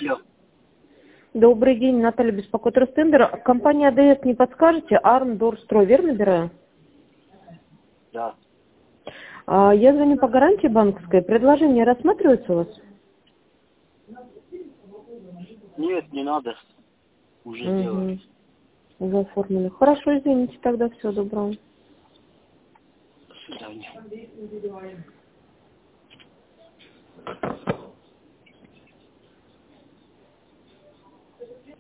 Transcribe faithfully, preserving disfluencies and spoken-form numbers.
Алло. Добрый день, Наталья беспокоит Ростендер. Компания АДС, не подскажете? Армдорстрой, верно набираю? Да. А, я звоню по гарантии банковской. Предложение рассматривается у вас? Нет, не надо. Уже Угу. сделали. Уже оформили. Хорошо, извините, тогда всего доброго. До свидания.